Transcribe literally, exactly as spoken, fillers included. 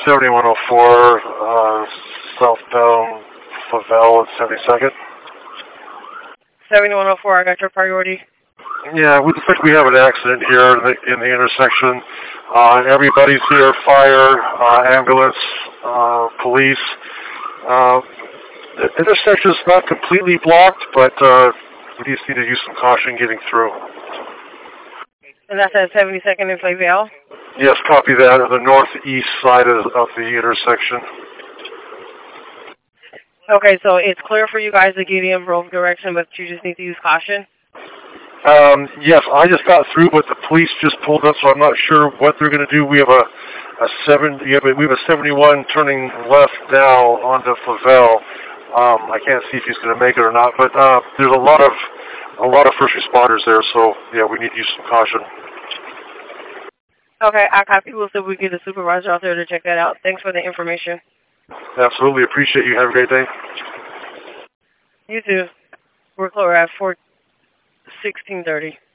seventy-one oh four, uh, southbound Favell at seventy-second. seventy-one oh four, I got your priority. Yeah, we looks like we have an accident here in the, in the intersection. Uh, everybody's here, fire, uh, ambulance, uh, police. Uh, the intersection's not completely blocked, but uh, we just need to use some caution getting through. And that's at seventy-second in Favell? Yes, copy that, on the northeast side of, of the intersection. Okay, so it's clear for you guys to get in both direction, but you just need to use caution? Um, yes, I just got through, but the police just pulled up, so I'm not sure what they're going to do. We have a, a seven, yeah, we have a seventy-one turning left now onto Favell. Um, I can't see if he's going to make it or not, but uh, there's a lot of a lot of first responders there, so yeah, we need to use some caution. Okay, I copy. We'll see if we get a supervisor out there to check that out. Thanks for the information. Absolutely, appreciate you. Have a great day. You too. We're clear at four sixteen thirty.